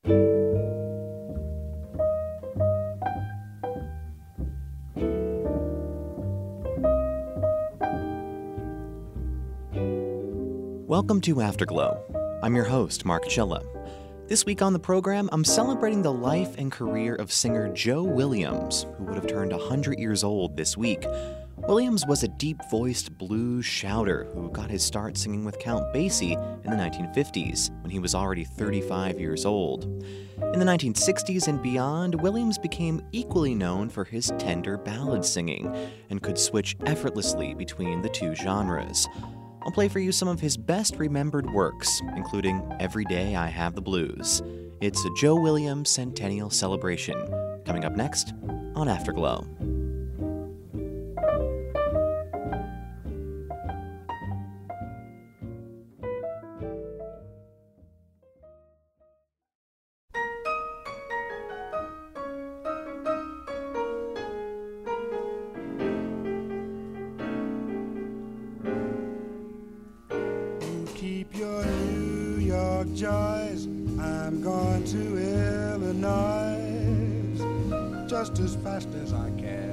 Welcome to Afterglow. I'm your host, Mark Chilla. This week on the program, I'm celebrating the life and career of singer Joe Williams, who would have turned 100 years old this week. Williams was a deep-voiced blues shouter who got his start singing with Count Basie in the 1950s, when he was already 35 years old. In the 1960s and beyond, Williams became equally known for his tender ballad singing and could switch effortlessly between the two genres. I'll play for you some of his best remembered works, including Every Day I Have the Blues. It's a Joe Williams Centennial Celebration, coming up next on Afterglow. Joys, I'm going to Illinois just as fast as I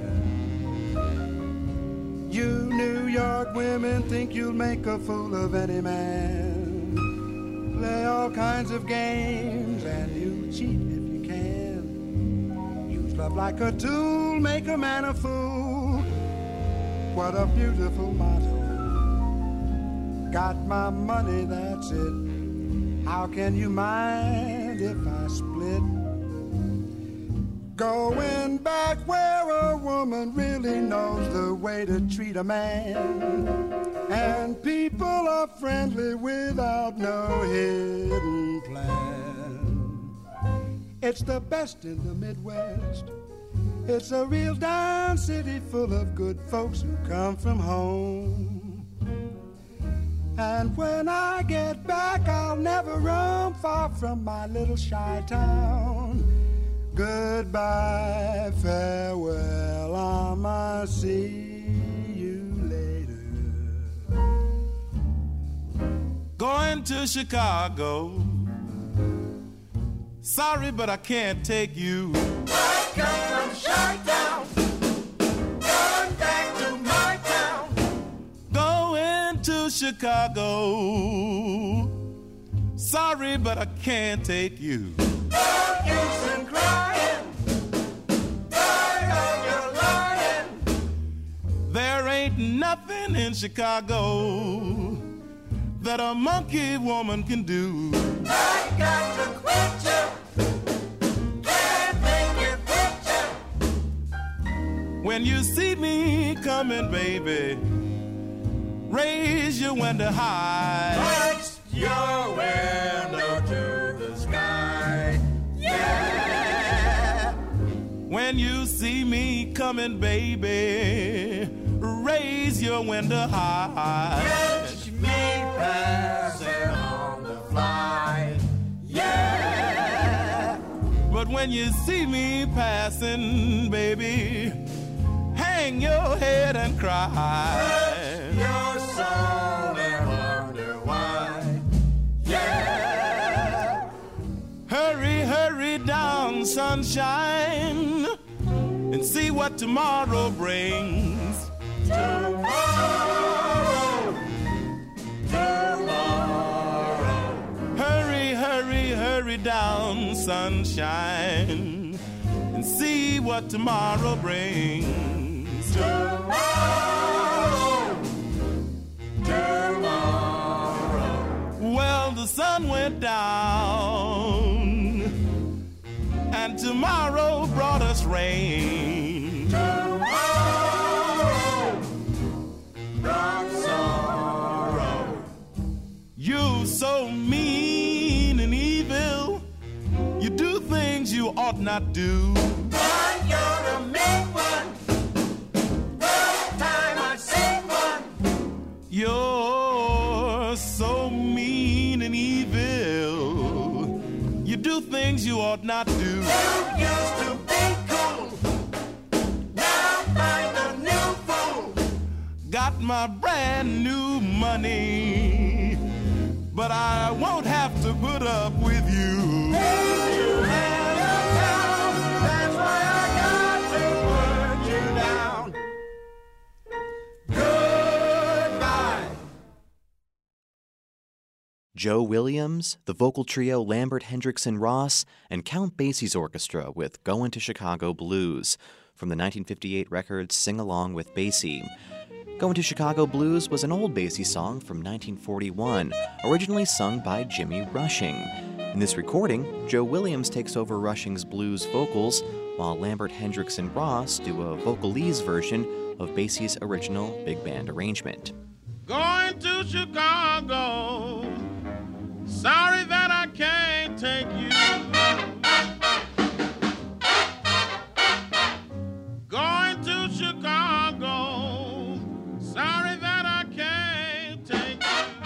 can. You New York women think you'll make a fool of any man. Play all kinds of games and you cheat if you can. Use love like a tool, make a man a fool. What a beautiful motto. Got my money, that's it. How can you mind if I split? Going back where a woman really knows the way to treat a man, and people are friendly without no hidden plan. It's the best in the Midwest. It's a real down city full of good folks who come from home. And when I get back, I'll never roam far from my little shy town. Goodbye, farewell, I'ma see you later. Going to Chicago. Sorry, but I can't take you. I come from Chi-Town. Going back to my town. Going to Chicago. Sorry, but I can't take you. No use in crying. Why are you lying? There ain't nothing in Chicago that a monkey woman can do. I got to quit you. Can't make you quit you. When you see me coming, baby, raise your window high. Raise your window to the sky. Yeah. When you see me coming, baby, raise your window high. Catch me passing on the fly. Yeah. But when you see me passing, baby, hang your head and cry. Rest your soul and wonder why. Yeah. Hurry, hurry down, sunshine, and see what tomorrow brings. Tomorrow. Tomorrow. Hurry, hurry, hurry down, sunshine, and see what tomorrow brings. Tomorrow. Tomorrow. Well, the sun went down, and tomorrow brought us rain. Tomorrow brought sorrow. You so mean and evil, you do things you ought not do. But you're a mean one. First time I seen one. You're so mean and evil, you do things you ought not do. You used to be cool. Now find a new fool. Got my brand new money, but I won't have to put up with you. Joe Williams, the vocal trio Lambert Hendrickson Ross, and Count Basie's orchestra with Goin' to Chicago Blues from the 1958 record Sing Along with Basie. Goin' to Chicago Blues was an old Basie song from 1941, originally sung by Jimmy Rushing. In this recording, Joe Williams takes over Rushing's blues vocals, while Lambert Hendrickson Ross do a vocalese version of Basie's original big band arrangement. Going to Chicago, sorry that I can't take you. Going to Chicago, sorry that I can't take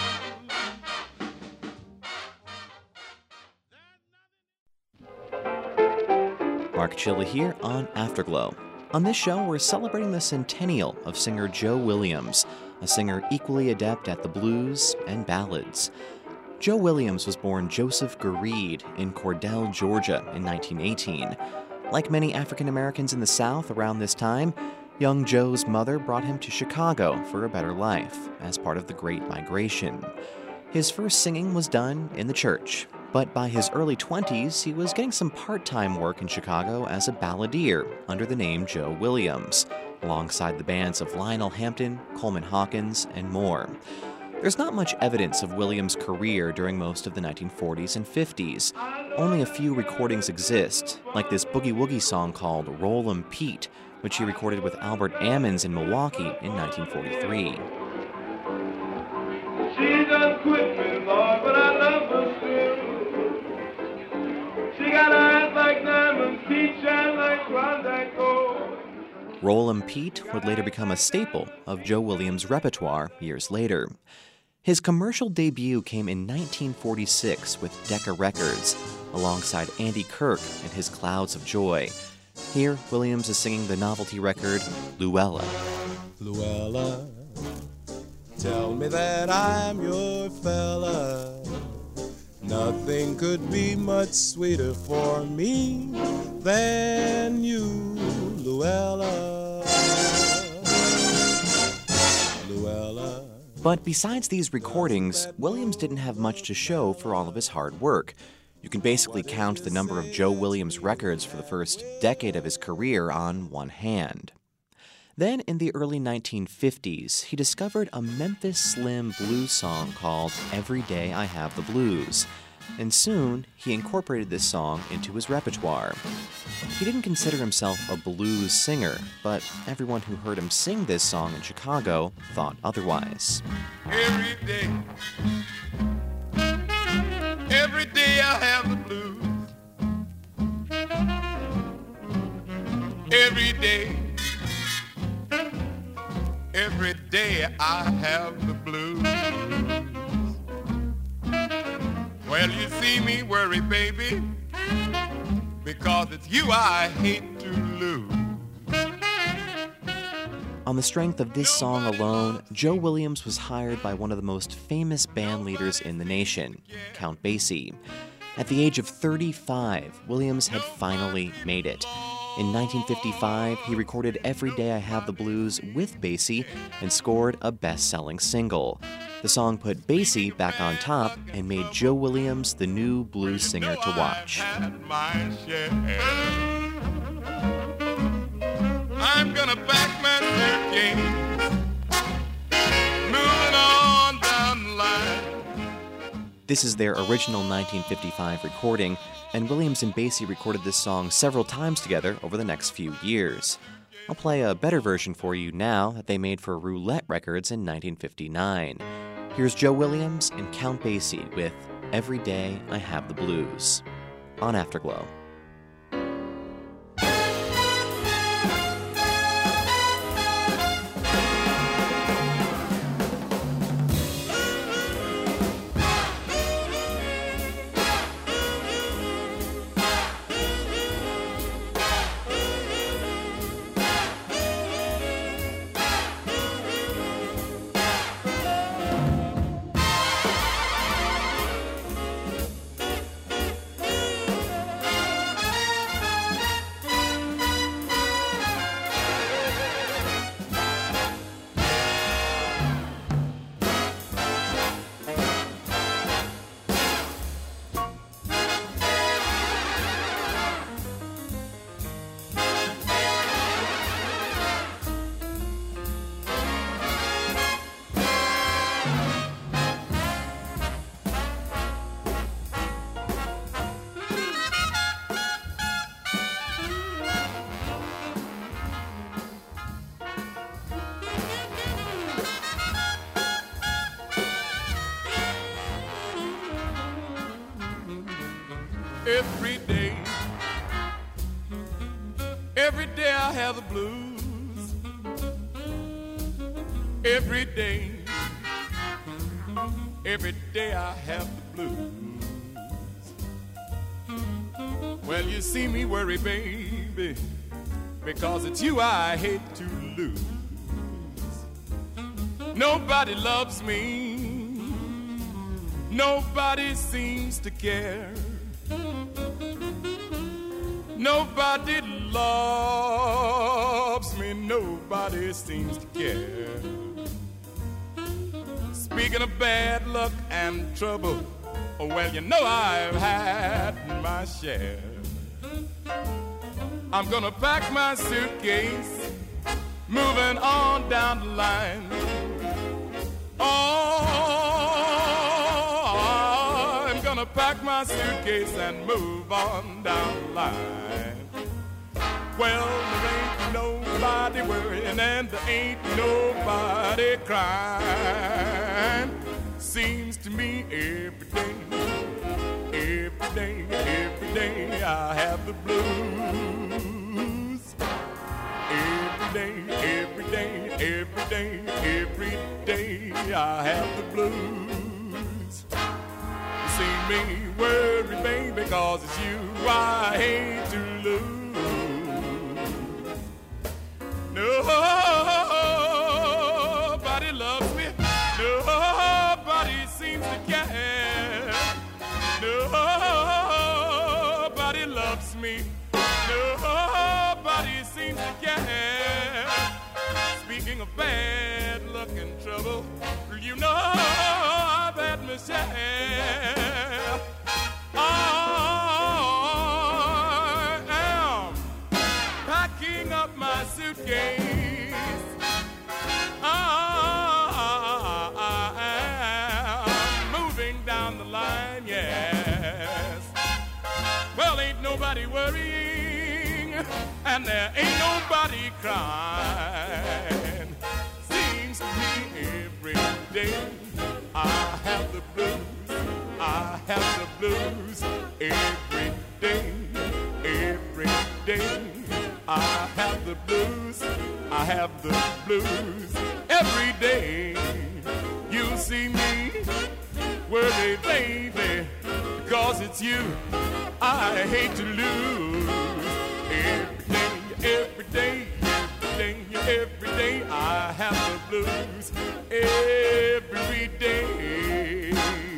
you. Mark Chilla here on Afterglow. On this show, we're celebrating the centennial of singer Joe Williams, a singer equally adept at the blues and ballads. Joe Williams was born Joseph Gareed in Cordell, Georgia in 1918. Like many African Americans in the South around this time, young Joe's mother brought him to Chicago for a better life as part of the Great Migration. His first singing was done in the church, but by his early 20s, he was getting some part-time work in Chicago as a balladeer under the name Joe Williams, alongside the bands of Lionel Hampton, Coleman Hawkins, and more. There's not much evidence of Williams' career during most of the 1940s and 50s. Only a few recordings exist, like this boogie-woogie song called Rollin' Pete, which he recorded with Albert Ammons in Milwaukee in 1943. She just quit me, Lord, but I love her still. She got eyes like diamonds, teeth shine like Klondike gold. Rollin' Pete would later become a staple of Joe Williams' repertoire years later. His commercial debut came in 1946 with Decca Records, alongside Andy Kirk and his Clouds of Joy. Here, Williams is singing the novelty record, Luella. Luella, tell me that I'm your fella. Nothing could be much sweeter for me than you, Luella. Luella. But besides these recordings, Williams didn't have much to show for all of his hard work. You can basically count the number of Joe Williams records for the first decade of his career on one hand. Then, in the early 1950s, he discovered a Memphis Slim blues song called Every Day I Have the Blues, and soon he incorporated this song into his repertoire. He didn't consider himself a blues singer, but everyone who heard him sing this song in Chicago thought otherwise. Every day I have the blues. Every day I have the blues. Well, you see me worry, baby, because it's you I hate to lose. On the strength of this song alone, Joe Williams was hired by one of the most famous band leaders in the nation, Count Basie. At the age of 35, Williams had finally made it. In 1955, he recorded Every Day I Have the Blues with Basie and scored a best-selling single. The song put Basie back on top and made Joe Williams the new blues singer to watch. I'm gonna back my suitcase, moving on down the line. This is their original 1955 recording, and Williams and Basie recorded this song several times together over the next few years. I'll play a better version for you now that they made for Roulette Records in 1959. Here's Joe Williams and Count Basie with Every Day I Have the Blues on Afterglow. every day. Every day I have the blues. Every day. Every day I have the blues. Well, you see me worry, baby, because it's you I hate to lose. Nobody loves me. Nobody seems to care. Nobody loves me. Nobody seems to care. Speaking of bad luck and trouble, well, you know I've had my share. I'm gonna pack my suitcase, moving on down the line. Oh, I'm gonna pack my suitcase and move on down the line. Well, there ain't nobody worrying and there ain't nobody crying. Seems to me every day I have the blues. Every day I have the blues. You see me worry, baby, because it's you I hate to lose. Nobody loves me. Nobody seems to care. Nobody loves me. Nobody seems to care. Speaking of bad luck and trouble, you know I've had my share. I am packing up my suitcase. I am moving down the line, yes. Well, ain't nobody worrying, and there ain't nobody crying. Seems to me every day I have the blues. I have the blues every day. I have the blues. I have the blues every day. You see me worry, baby, because it's you I hate to lose. Every day I have the blues every day.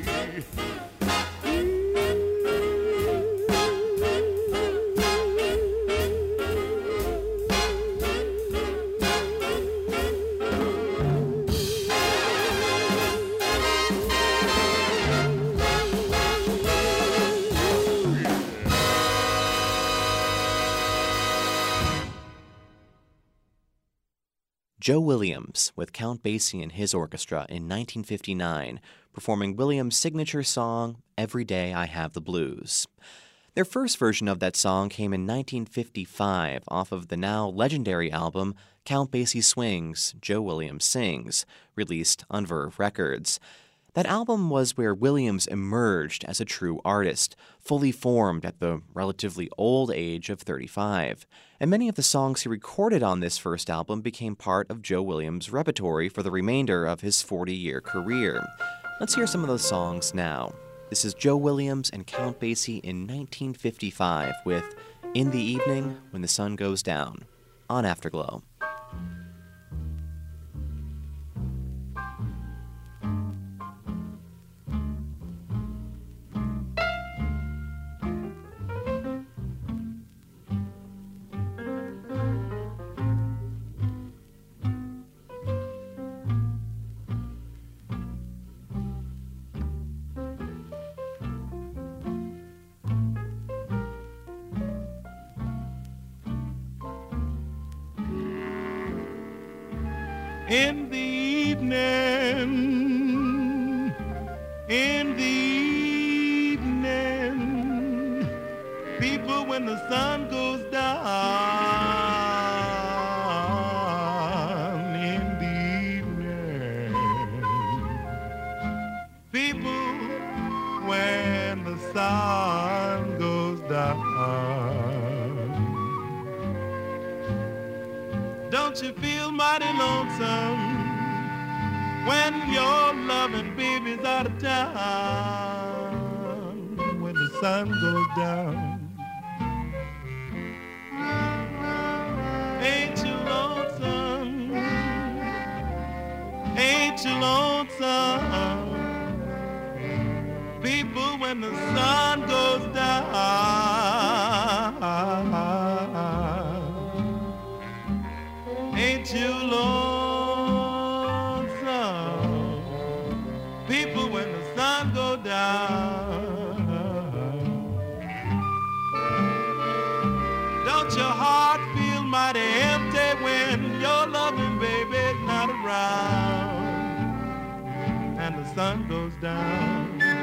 Joe Williams with Count Basie and his orchestra in 1959, performing Williams' signature song, Every Day I Have the Blues. Their first version of that song came in 1955 off of the now legendary album Count Basie Swings, Joe Williams Sings, released on Verve Records. That album was where Williams emerged as a true artist, fully formed at the relatively old age of 35. And many of the songs he recorded on this first album became part of Joe Williams' repertory for the remainder of his 40-year career. Let's hear some of those songs now. This is Joe Williams and Count Basie in 1955 with In the Evening When the Sun Goes Down on Afterglow. In the evening, people, when the sun goes down, in the evening, people, when the sun goes down. down. Don't you feel mighty lonesome when your loving baby's out of town, when the sun goes down? Ain't you lonesome? Ain't you lonesome? People, when the sun goes down. Ain't you lonesome? People, when the sun goes down. Don't your heart feel mighty empty when your loving baby's not around and the sun goes down?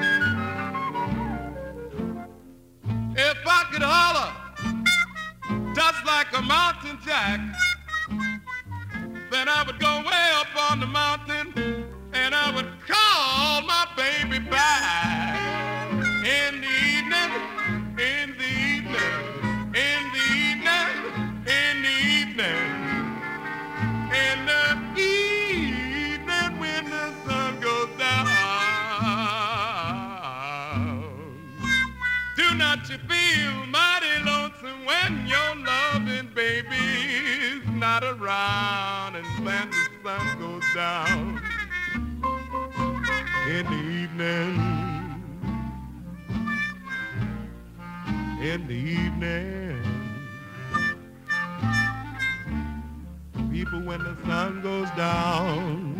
If I could holler just like a mountain jack, then I would go way up on the mountain and I would call my baby back in the evening, in the evening, in the evening, in the evening, in the evening when the sun goes down. Do not you feel mighty lonesome when your loving baby's not around and when the sun goes down in the evening, in the evening? People, when the sun goes down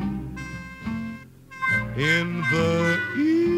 in the evening.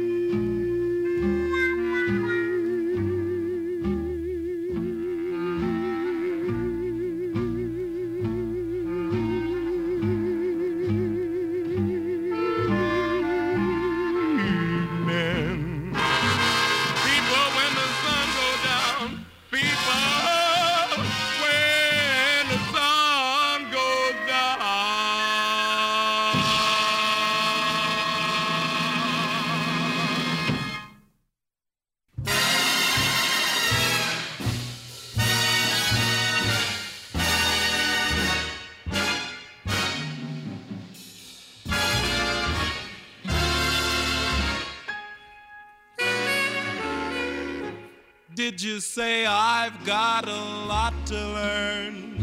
Did you say I've got a lot to learn?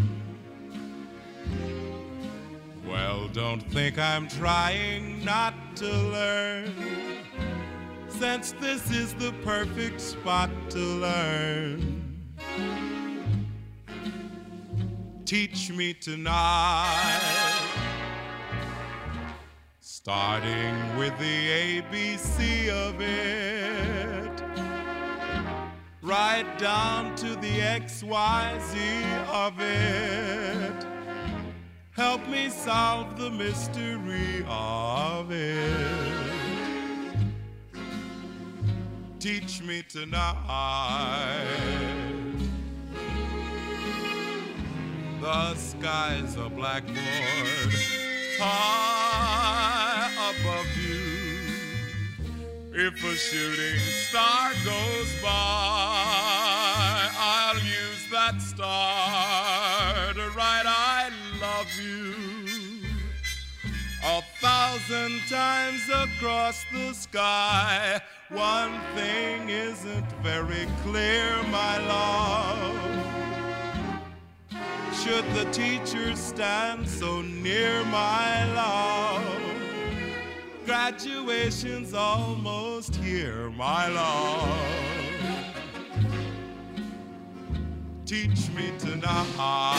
Well, don't think I'm trying not to learn, since this is the perfect spot to learn. Teach me tonight, starting with the ABC of it, right down to the XYZ of it. Help me solve the mystery of it. Teach me tonight. The sky's a blackboard high above you. If a shooting star goes by, I'll use that star to write I love you 1,000 times across the sky. One thing isn't very clear, my love. Should the teacher stand so near, my love? Graduation's almost here, my love. Teach me tonight.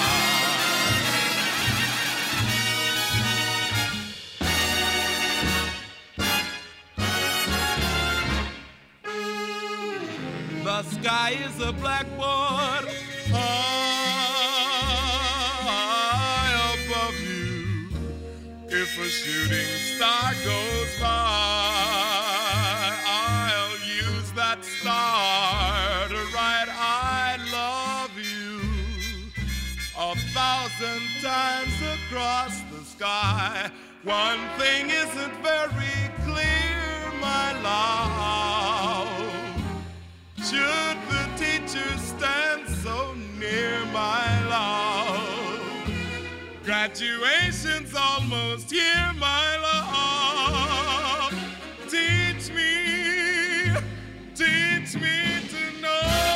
The sky is a blackboard high above you. If a shooting star goes by, I'll use that star to write I love you 1,000 times across the sky. One thing isn't very clear, my love. Should the teacher Graduation's almost here, my love. Teach me to know.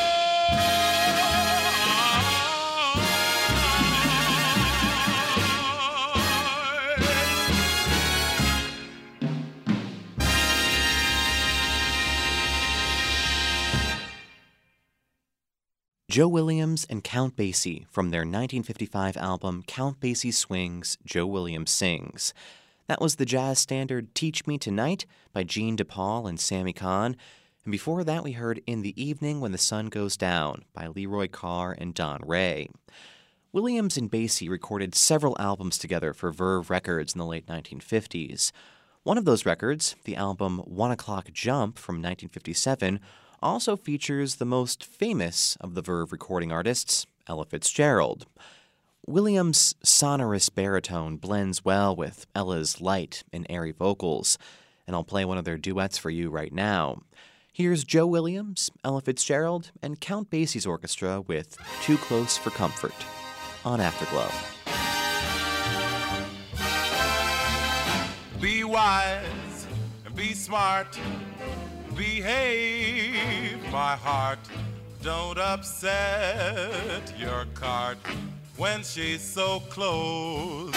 Joe Williams and Count Basie from their 1955 album Count Basie Swings, Joe Williams Sings. That was the jazz standard Teach Me Tonight by Gene DePaul and Sammy Kahn. And before that, we heard In the Evening When the Sun Goes Down by Leroy Carr and Don Ray. Williams and Basie recorded several albums together for Verve Records in the late 1950s. One of those records, the album 1 O'Clock Jump from 1957, also features the most famous of the Verve recording artists, Ella Fitzgerald. Williams' sonorous baritone blends well with Ella's light and airy vocals, and I'll play one of their duets for you right now. Here's Joe Williams, Ella Fitzgerald, and Count Basie's orchestra with Too Close for Comfort on Afterglow. Be wise and be smart. Behave, my heart. Don't upset your cart when she's so close.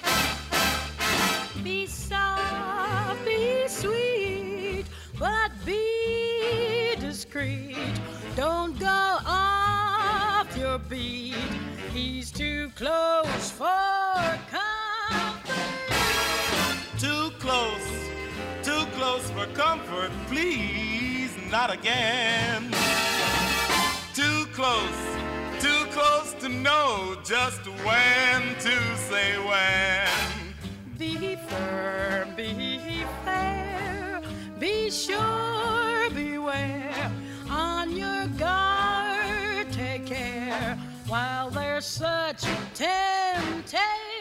Be soft, be sweet, but be discreet. Don't go off your beat. He's too close for comfort. Too close for comfort, please, not again. Too close to know just when to say when. Be firm, be fair, be sure, beware. On your guard, take care, while there's such temptation.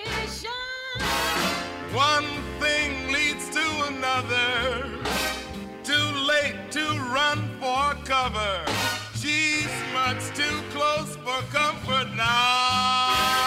One thing leads to another. Too late to run for cover. She's much too close for comfort now.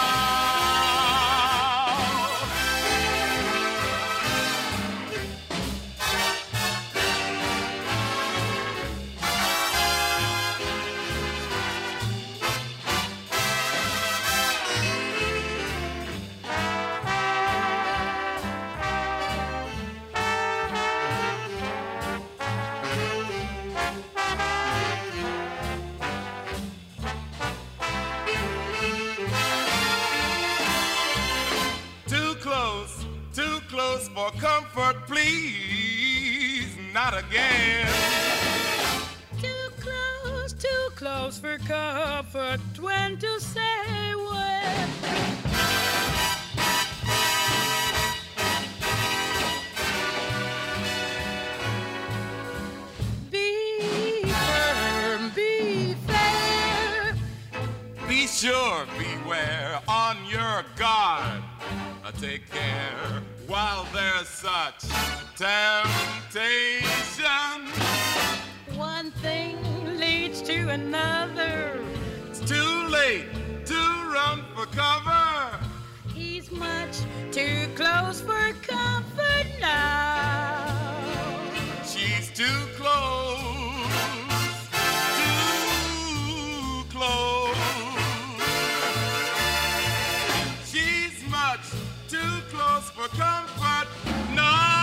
For comfort, please, not again. Too close for comfort, when to say when. Be firm, be fair. Be sure, beware, on your guard. Take care while there's such temptation. One thing leads to another. It's too late to run for cover. He's much too close for comfort now. She's too close, too close. She's much too close for comfort now.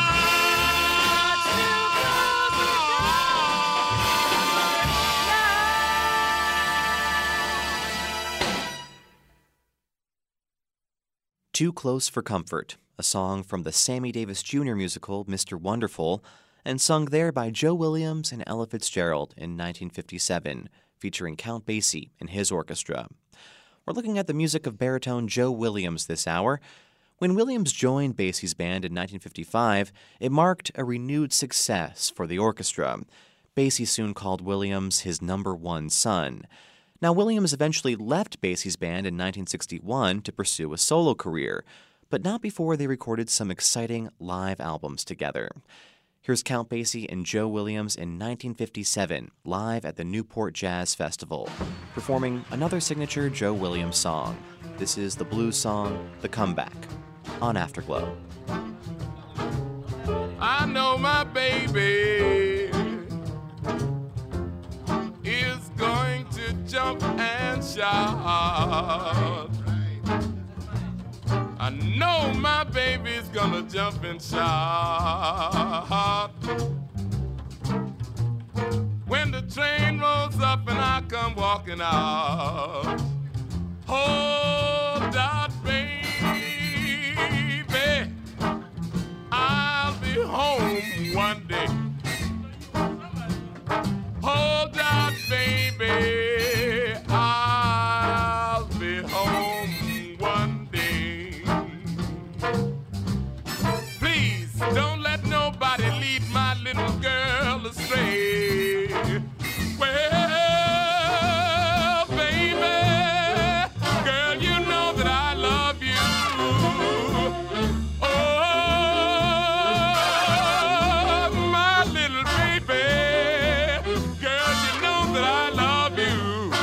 Too Close for Comfort, a song from the Sammy Davis Jr. musical Mr. Wonderful, and sung there by Joe Williams and Ella Fitzgerald in 1957, featuring Count Basie and his orchestra. We're looking at the music of baritone Joe Williams this hour. When Williams joined Basie's band in 1955, it marked a renewed success for the orchestra. Basie soon called Williams his #1 son. Now, Williams eventually left Basie's band in 1961 to pursue a solo career, but not before they recorded some exciting live albums together. Here's Count Basie and Joe Williams in 1957, live at the Newport Jazz Festival, performing another signature Joe Williams song, This is the blues song, The Comeback, on Afterglow. I know my baby is going to jump and shout. I know my baby's gonna jump and shout. When the train rolls up and I come walking out, hold out, baby, I'll be home one day. Hold out, baby, I'll be home one day. Please don't let nobody lead my little girl astray. Well, baby, girl, you know that I love you. Oh, my little baby, girl, you know that I love you.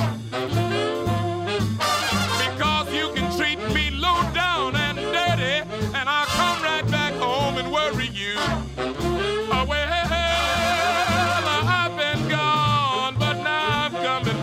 Because you can treat me low down and dirty, and I'll come right back home and worry you. Oh, well, I've been gone, but now I'm coming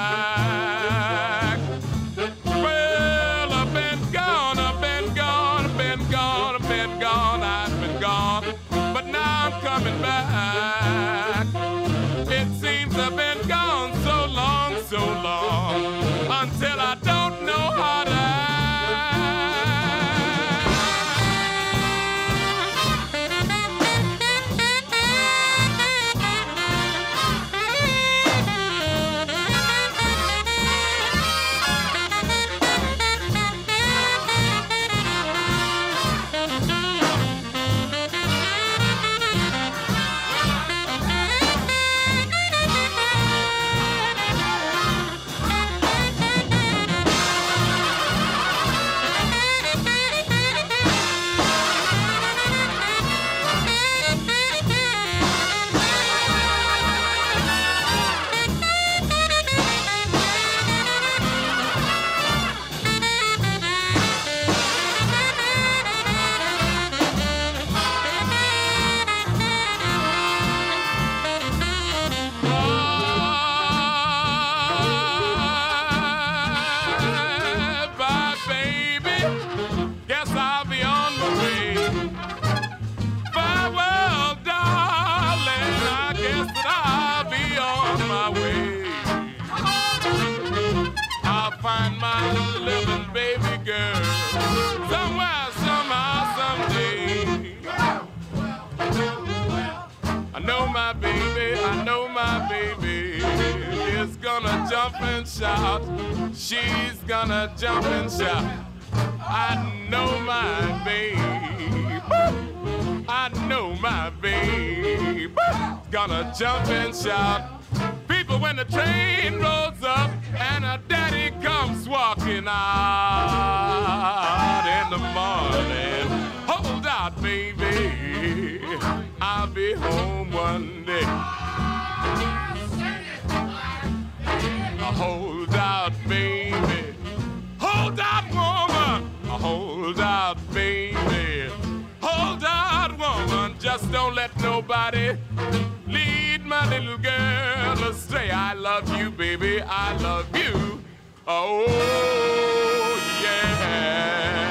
back. Well, I've been gone, I've been gone, I've been gone, I've been gone, I've been gone, but now I'm coming back. It seems I've been gone so long, until I don't know how to act. Jump and shout, she's gonna jump and shout. I know my baby, I know my baby, gonna jump and shout. People, when the train rolls up and her daddy comes walking out in the morning, hold out, baby, I'll be home one day. Hold out, baby. Hold out, woman. Hold out, baby. Hold out, woman. Just don't let nobody lead my little girl astray. I love you, baby. I love you. Oh, yeah.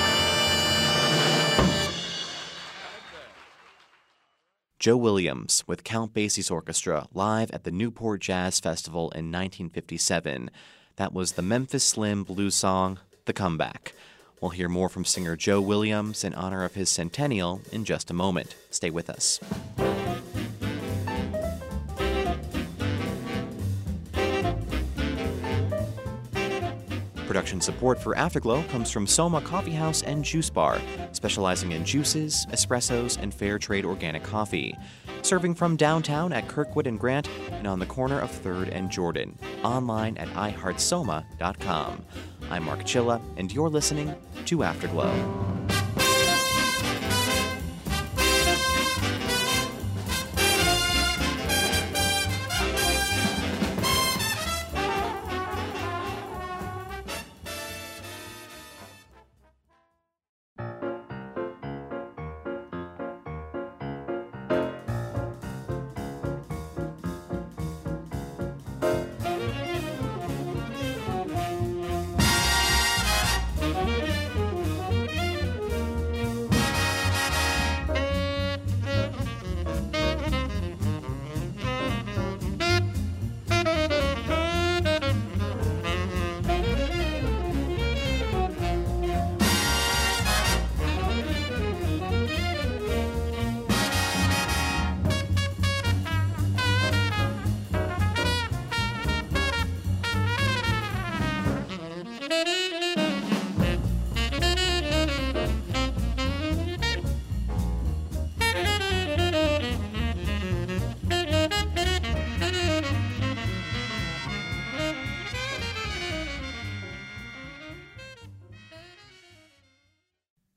Joe Williams with Count Basie's Orchestra live at the Newport Jazz Festival in 1957. That was the Memphis Slim blues song, The Comeback. We'll hear more from singer Joe Williams in honor of his centennial in just a moment. Stay with us. Production support for Afterglow comes from Soma Coffee House and Juice Bar, specializing in juices, espressos, and fair trade organic coffee. Serving from downtown at Kirkwood and Grant and on the corner of 3rd and Jordan. Online at iHeartSoma.com. I'm Mark Chilla, and you're listening to Afterglow.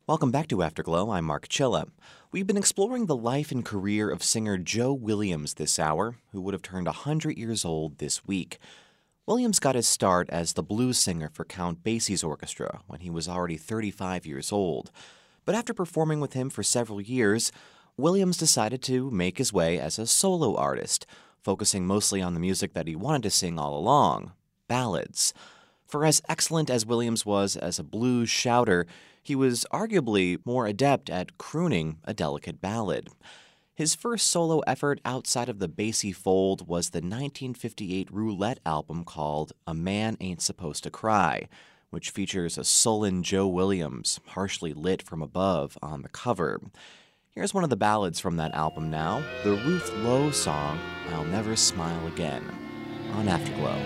Welcome back to Afterglow. I'm Mark Chilla. We've been exploring the life and career of singer Joe Williams this hour, who would have turned 100 years old this week. Williams got his start as the blues singer for Count Basie's orchestra when he was already 35 years old. But after performing with him for several years, Williams decided to make his way as a solo artist, focusing mostly on the music that he wanted to sing all along, ballads. For as excellent as Williams was as a blues shouter, he was arguably more adept at crooning a delicate ballad. His first solo effort outside of the Basie fold was the 1958 Roulette album called A Man Ain't Supposed to Cry, which features a sullen Joe Williams, harshly lit from above, on the cover. Here's one of the ballads from that album now, the Ruth Lowe song, I'll Never Smile Again, on Afterglow.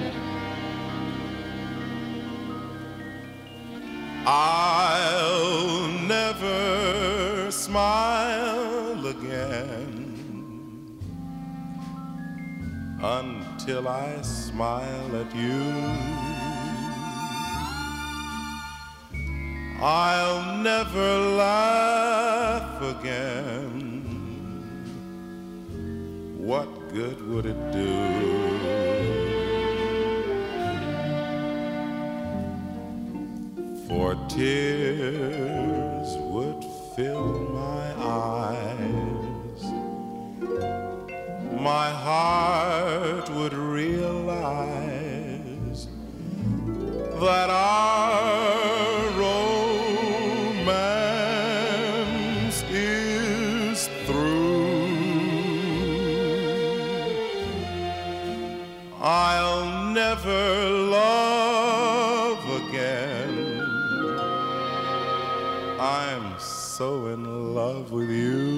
I'll never smile again until I smile at you. I'll never laugh again. What good would it do? For tears would fill my eyes, my heart would realize that our romance is through. I'll never love again. I'm so in love with you.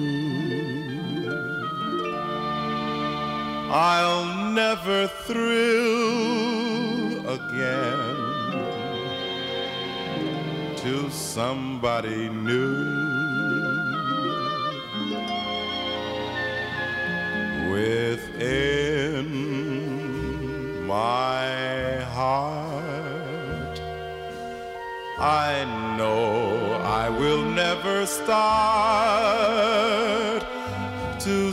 I'll never thrill again to somebody new. Within my heart, I know I will never start to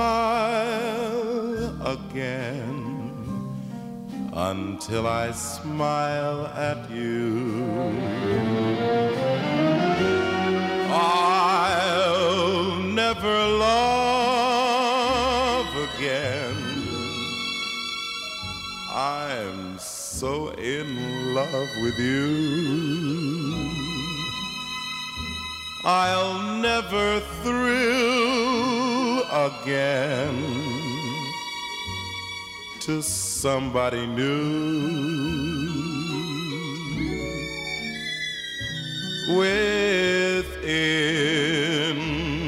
smile again until I smile at you. I'll never love again. I'm so in love with you. I'll never thrill again to somebody new. Within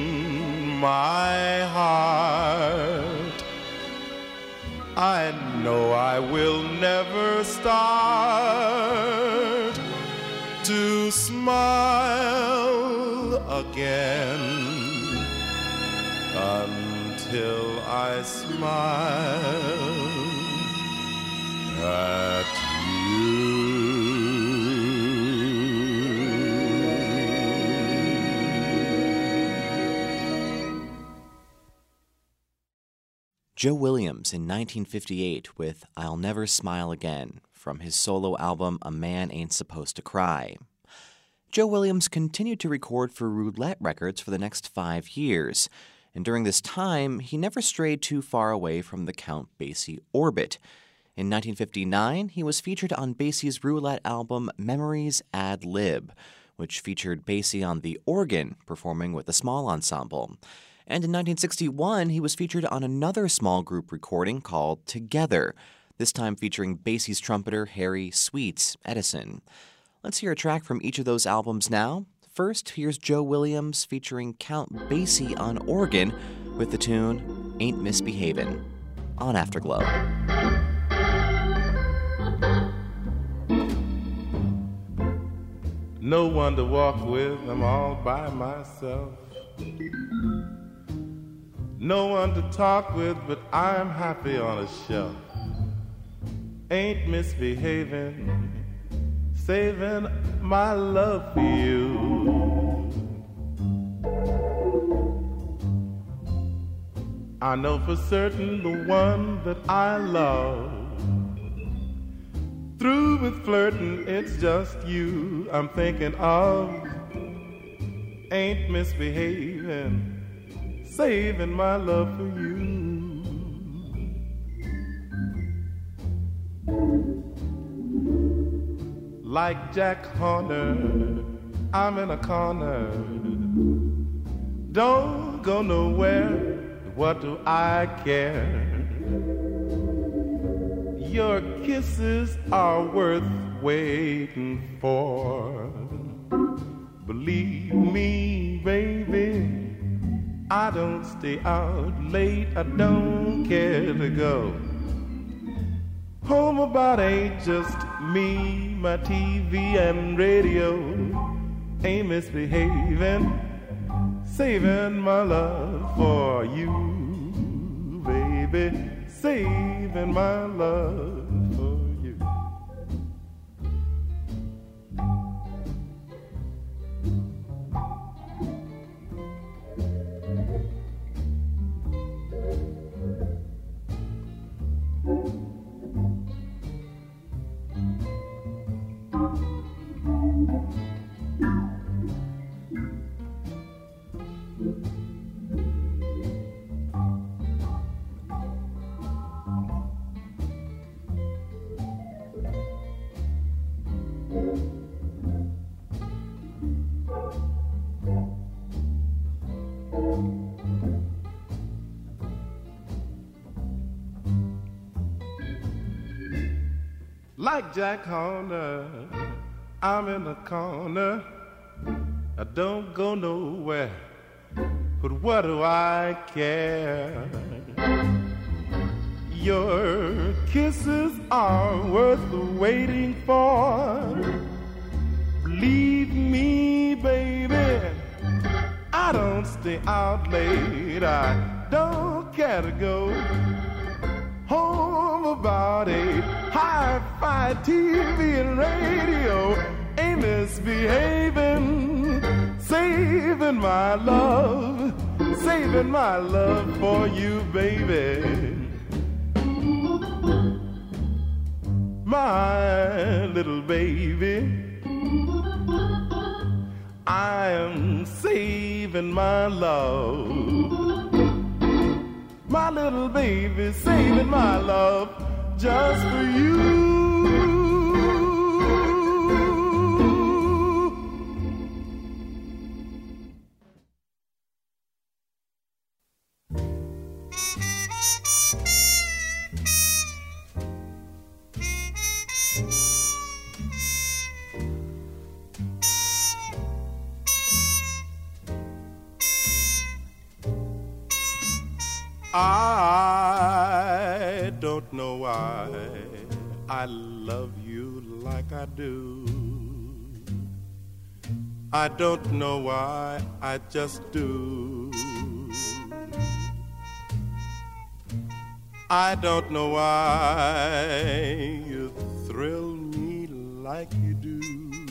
my heart, I know I will never start to smile again until I smile at you. Joe Williams in 1958 with I'll Never Smile Again from his solo album A Man Ain't Supposed to Cry. Joe Williams continued to record for Roulette Records for the next 5 years, and during this time, he never strayed too far away from the Count Basie orbit. In 1959, he was featured on Basie's Roulette album Memories Ad Lib, which featured Basie on the organ performing with a small ensemble. And in 1961, he was featured on another small group recording called Together, this time featuring Basie's trumpeter Harry Sweets Edison. Let's hear a track from each of those albums now. First, here's Joe Williams featuring Count Basie on organ with the tune Ain't Misbehavin' on Afterglow. No one to walk with, I'm all by myself. No one to talk with, but I'm happy on a shelf. Ain't misbehaving, saving my love for you. I know for certain the one that I love. Through with flirting, it's just you I'm thinking of. Ain't misbehaving, saving my love for you. Like Jack Horner, I'm in a corner. Don't go nowhere, what do I care? Your kisses are worth waiting for. Believe me, baby, I don't stay out late, I don't care to go. Home about 8, just me, my TV and radio. Ain't misbehaving, saving my love for you, baby, saving my love for you. Like Jack Horner, I'm in the corner. I don't go nowhere, but what do I care? Your kisses are worth waiting for. Believe me, baby, I don't stay out late, I don't care to go. Home about 8, hi-fi TV and radio, ain't misbehaving, saving my love for you, baby. My little baby, I am saving my love. My little baby, saving my love just for you. I don't know why I love you like I do. I don't know why, I just do. I don't know why you thrill me like you do.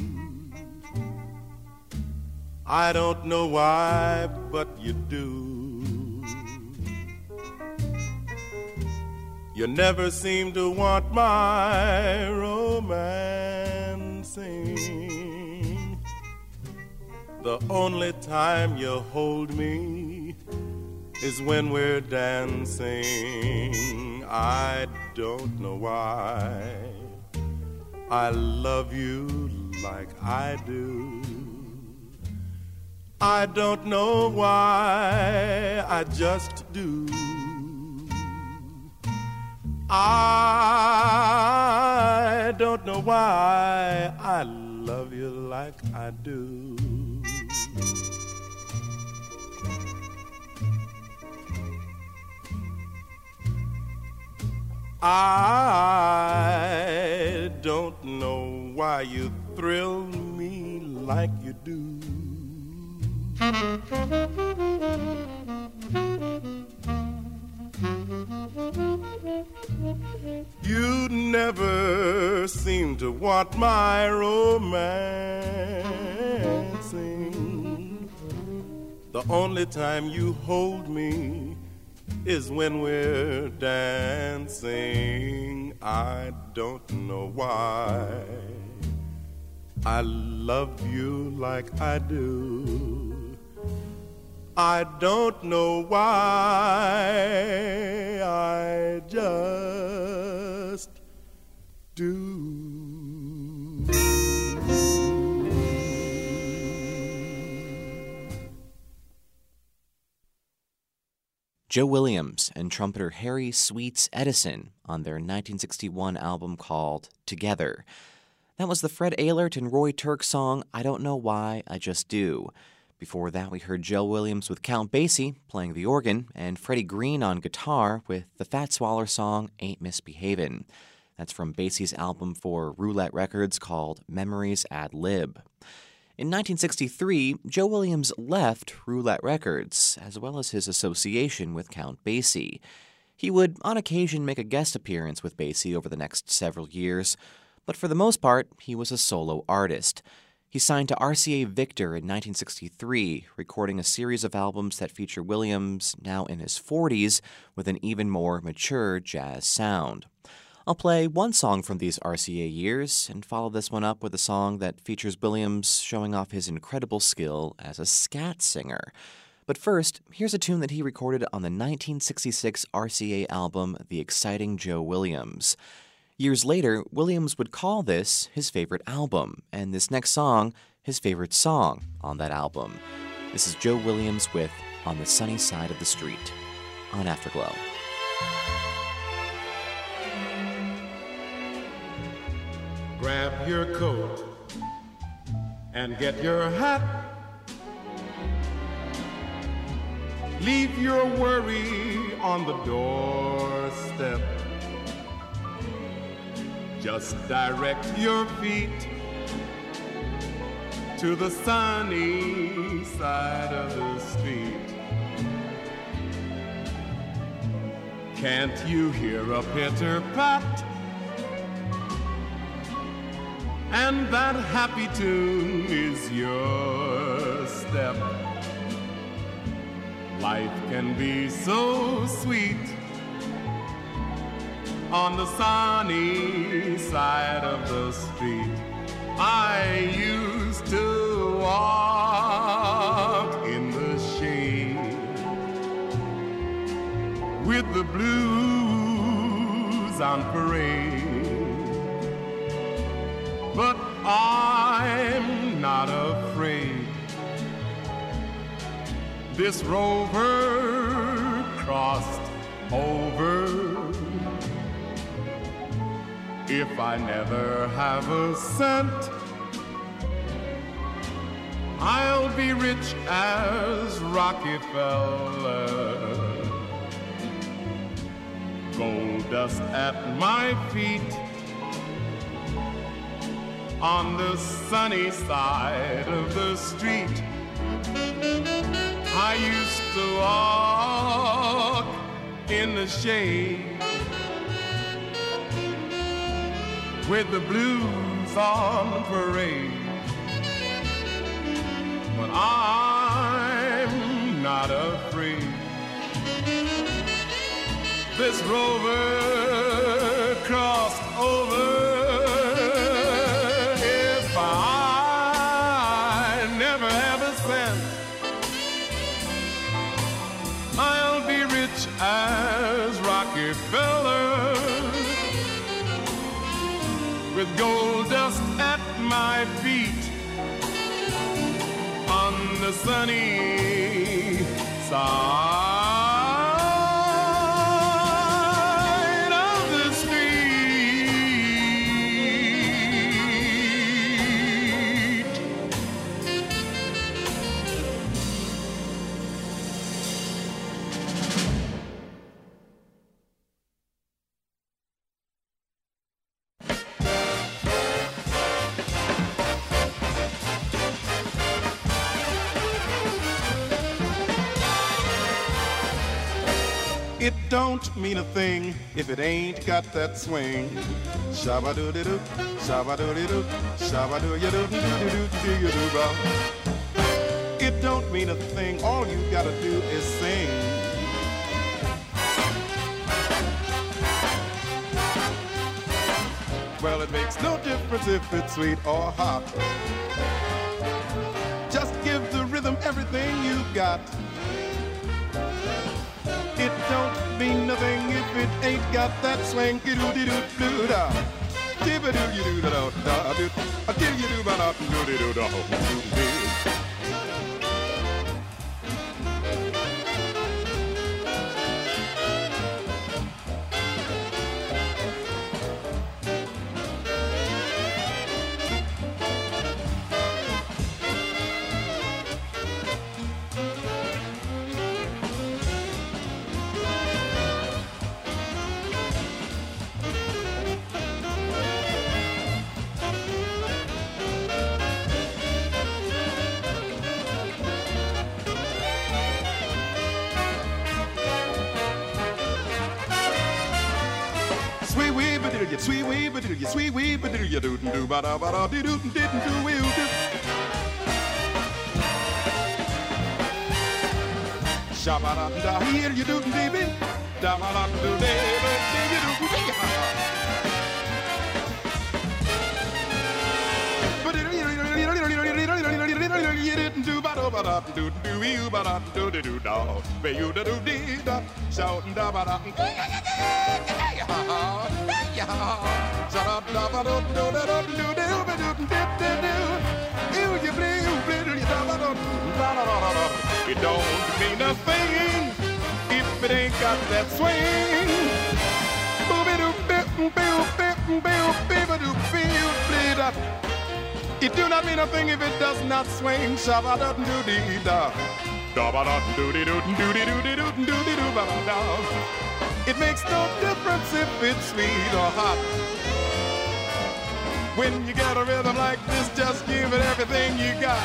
I don't know why, but you do. You never seem to want my romancing. The only time you hold me is when we're dancing. I don't know why I love you like I do. I don't know why, I just do. I don't know why I love you like I do. I don't know why you thrill me like you do. You never seem to want my romancing. The only time you hold me is when we're dancing. I don't know why I love you like I do. I don't know why, I just do. Joe Williams and trumpeter Harry Sweets Edison on their 1961 album called Together. That was the Fred Ehlert and Roy Turk song, I Don't Know Why, I Just Do. Before that, we heard Joe Williams with Count Basie playing the organ and Freddie Green on guitar with the Fat Swaller song Ain't Misbehavin'. That's from Basie's album for Roulette Records called Memories Ad Lib. In 1963, Joe Williams left Roulette Records, as well as his association with Count Basie. He would, on occasion, make a guest appearance with Basie over the next several years, but for the most part, he was a solo artist. He signed to RCA Victor in 1963, recording a series of albums that feature Williams, now in his 40s, with an even more mature jazz sound. I'll play one song from these RCA years and follow this one up with a song that features Williams showing off his incredible skill as a scat singer. But first, here's a tune that he recorded on the 1966 RCA album The Exciting Joe Williams. Years later, Williams would call this his favorite album, and this next song his favorite song on that album. This is Joe Williams with On the Sunny Side of the Street on Afterglow. Grab your coat and get your hat. Leave your worry on the doorstep. Just direct your feet to the sunny side of the street. Can't you hear a pitter-pat? And that happy tune is your step. Life can be so sweet on the sunny side of the street. I used to walk in the shade with the blues on parade. But I'm not afraid. This rover crossed over. If I never have a cent, I'll be rich as Rockefeller. Gold dust at my feet on the sunny side of the street. I used to walk in the shade with the blues on parade. But I'm not afraid. This rover crossed over. As Rockefeller, with gold dust at my feet on the sunny side of the street. It don't mean a thing if it ain't got that swing. Shabba-doo-dee-doo, shabba-doo-dee-doo, shabba-doo-ya-doo-doo-doo-doo-doo-doo-ba. It don't mean a thing, all you gotta do is sing. Well, it makes no difference if it's sweet or hot. Just give the rhythm everything you've got. It don't mean nothing if it ain't got that swing. Doo-doo-doo-doo-da. Dibba-doo-you-doo-da-da-da. Doo-doo-you-doo-ba-da-doo-doo-da. Sweet wee, but do you sweet wee, but do you do do ba da ba da do do didn't do we do. Shabba da da here you do baby, da ba da do baby, you do baby. But you didn't do ba da do do you ba da do do da, be you do dee da, shouting da ba da. It don't mean a thing if it ain't got that swing. It do not mean a thing if it does not swing. It makes no difference if it's sweet or hot. When you get a rhythm like this, just give it everything you got.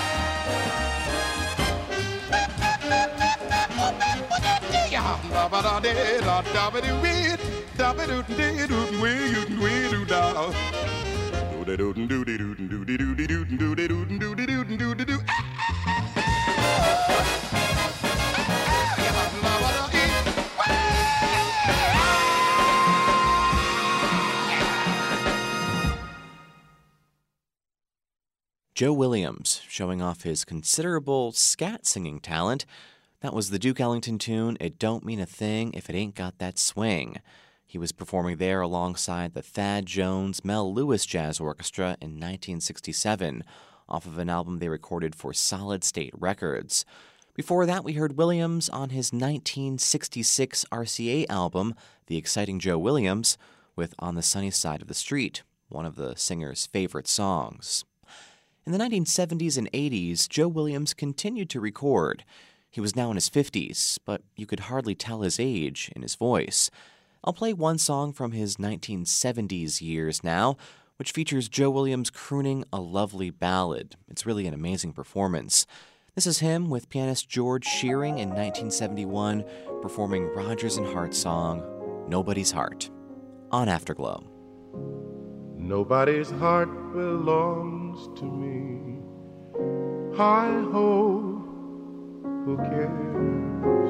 Joe Williams showing off his considerable scat singing talent. That was the Duke Ellington tune, It Don't Mean a Thing If It Ain't Got That Swing. He was performing there alongside the Thad Jones Mel Lewis Jazz Orchestra in 1967, off of an album they recorded for Solid State Records. Before that, we heard Williams on his 1966 RCA album, The Exciting Joe Williams, with On the Sunny Side of the Street, one of the singer's favorite songs. In the 1970s and 80s, Joe Williams continued to record. He was now in his 50s, but you could hardly tell his age in his voice. I'll play one song from his 1970s years now, which features Joe Williams crooning a lovely ballad. It's really an amazing performance. This is him with pianist George Shearing in 1971, performing Rodgers and Hart's song, Nobody's Heart, on Afterglow. Nobody's heart belongs to me. Hi-ho, who cares?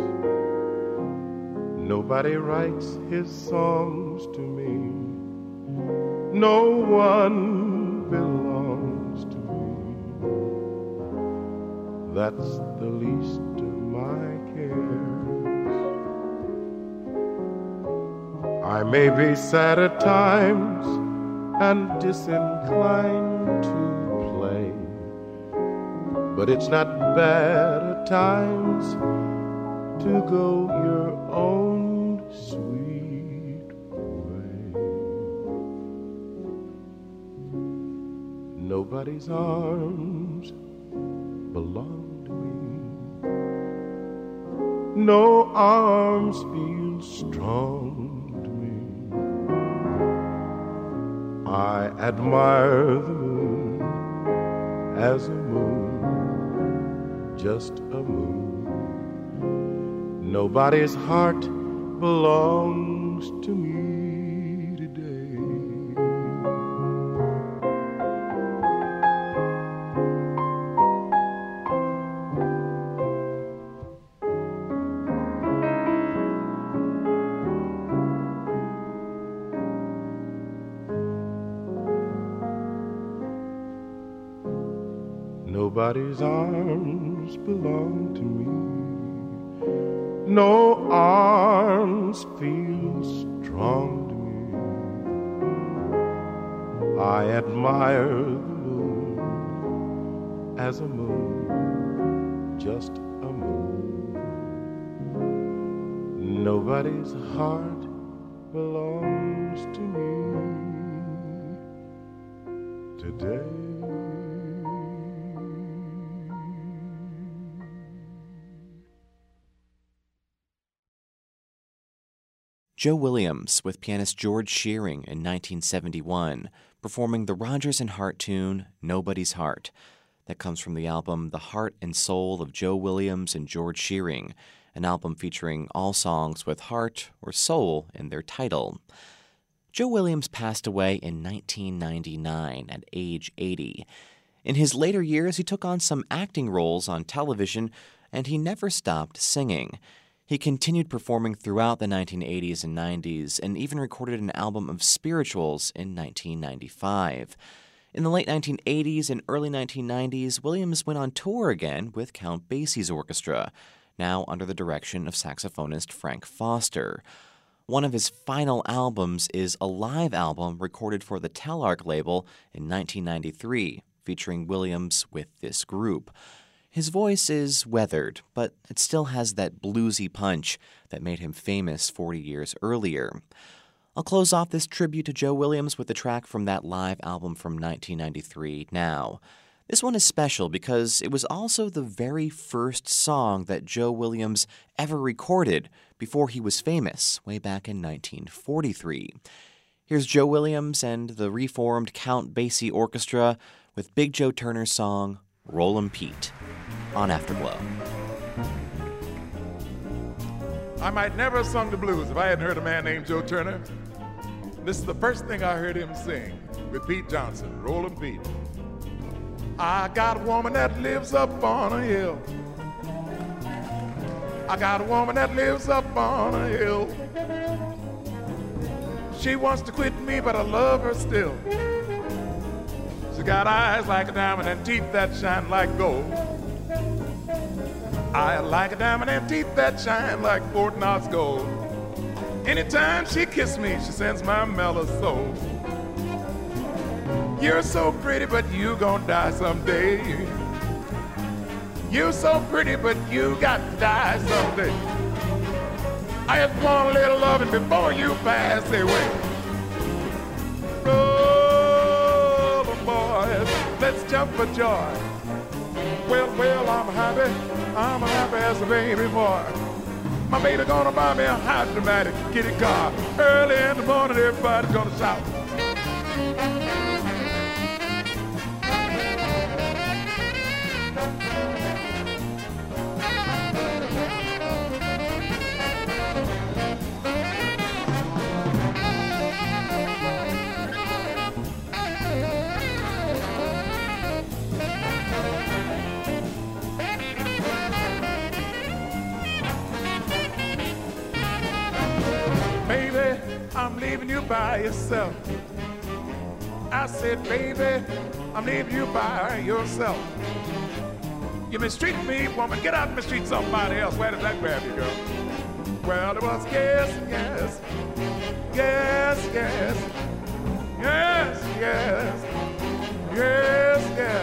Nobody writes his songs to me. No one belongs to me. That's the least of my cares. I may be sad at times and disinclined to play, but it's not bad at times to go your own sweet way. Nobody's arms belong to me. No arms feel strong. I admire the moon as a moon, just a moon. Nobody's heart belongs to me today. Nobody's arms belong to me. No arms feel strong to me. I admire the moon as a moon, just a moon. Nobody's heart belongs to me today. Joe Williams with pianist George Shearing in 1971, performing the Rodgers and Hart tune, Nobody's Heart. That comes from the album The Heart and Soul of Joe Williams and George Shearing, an album featuring all songs with heart or soul in their title. Joe Williams passed away in 1999 at age 80. In his later years, he took on some acting roles on television, and he never stopped singing. He continued performing throughout the 1980s and 90s and even recorded an album of spirituals in 1995. In the late 1980s and early 1990s, Williams went on tour again with Count Basie's orchestra, now under the direction of saxophonist Frank Foster. One of his final albums is a live album recorded for the Telarc label in 1993, featuring Williams with this group. His voice is weathered, but it still has that bluesy punch that made him famous 40 years earlier. I'll close off this tribute to Joe Williams with a track from that live album from 1993 now. This one is special because it was also the very first song that Joe Williams ever recorded before he was famous, way back in 1943. Here's Joe Williams and the reformed Count Basie Orchestra with Big Joe Turner's song, Rollin' Pete, on Afterglow. I might never have sung the blues if I hadn't heard a man named Joe Turner. This is the first thing I heard him sing with Pete Johnson, Rollin' Pete. I got a woman that lives up on a hill. I got a woman that lives up on a hill. She wants to quit me, but I love her still. She got eyes like a diamond and teeth that shine like gold. I like a diamond and teeth that shine like Fort Knox gold. Anytime she kisses me, she sends my mellow soul. You're so pretty, but you gon' die someday. You're so pretty, but you got to die someday. I just want a little loving before you pass away. Oh, boys, let's jump for joy. Well, I'm happy as a baby boy. My baby gonna buy me a hot dramatic kitty car. Early in the morning, everybody's gonna shout. I'm leaving you by yourself. I said, baby, I'm leaving you by yourself. You mistreat me, woman, get out and mistreat somebody else. Where did that grab you, girl? Well, it was yes, yes, yes, yes, yes, yes, yes,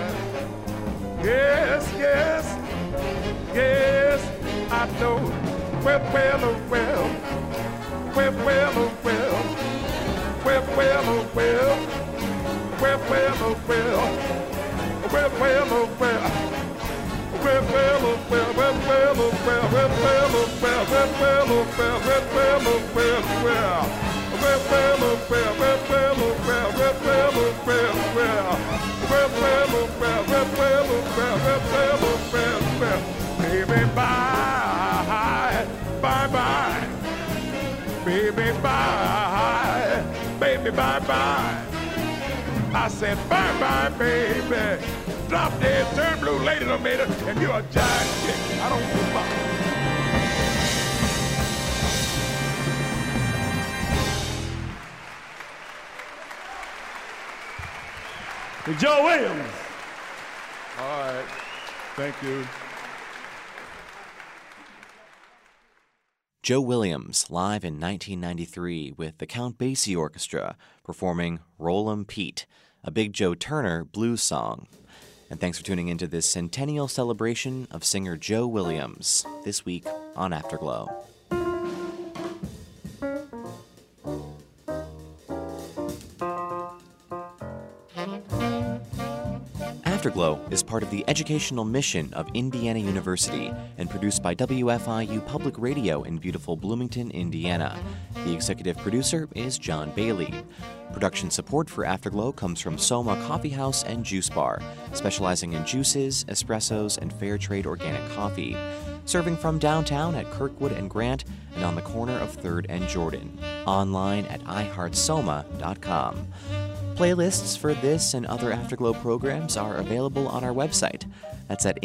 yes, yes, yes, yes, I know. Well, well, oh, well. Well, well, oh, well. Well, well, oh, well. Well, well, oh, well. Well, well, oh, well. Well, well, oh, well. Well, well, oh, well. Well, well, oh, well. Well, well, oh, well. Well, well, oh, well. Well, well, oh, well. Well, well, oh, well. Well, well, oh, well. Well, well, oh, well. Well, well, oh, well. Well, well, oh, well. Baby, bye. Bye-bye. Baby, bye. Baby, bye-bye. I said, bye-bye, baby. Drop dead, turn blue, lady done made it, and you're a giant chick. I don't give a Joe Williams. All right. Thank you. Joe Williams, live in 1993 with the Count Basie Orchestra, performing Roll 'em Pete, a Big Joe Turner blues song. And thanks for tuning into this centennial celebration of singer Joe Williams, this week on Afterglow. Afterglow is part of the educational mission of Indiana University and produced by WFIU Public Radio in beautiful Bloomington, Indiana. The executive producer is John Bailey. Production support for Afterglow comes from Soma Coffee House and Juice Bar, specializing in juices, espressos, and fair trade organic coffee. Serving from downtown at Kirkwood and Grant and on the corner of 3rd and Jordan. Online at iHeartSoma.com. Playlists for this and other Afterglow programs are available on our website. That's at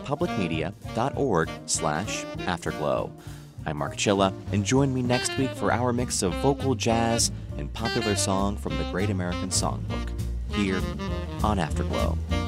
indianapublicmedia.org/afterglow. I'm Mark Chilla, and join me next week for our mix of vocal jazz and popular song from the Great American Songbook, here on Afterglow.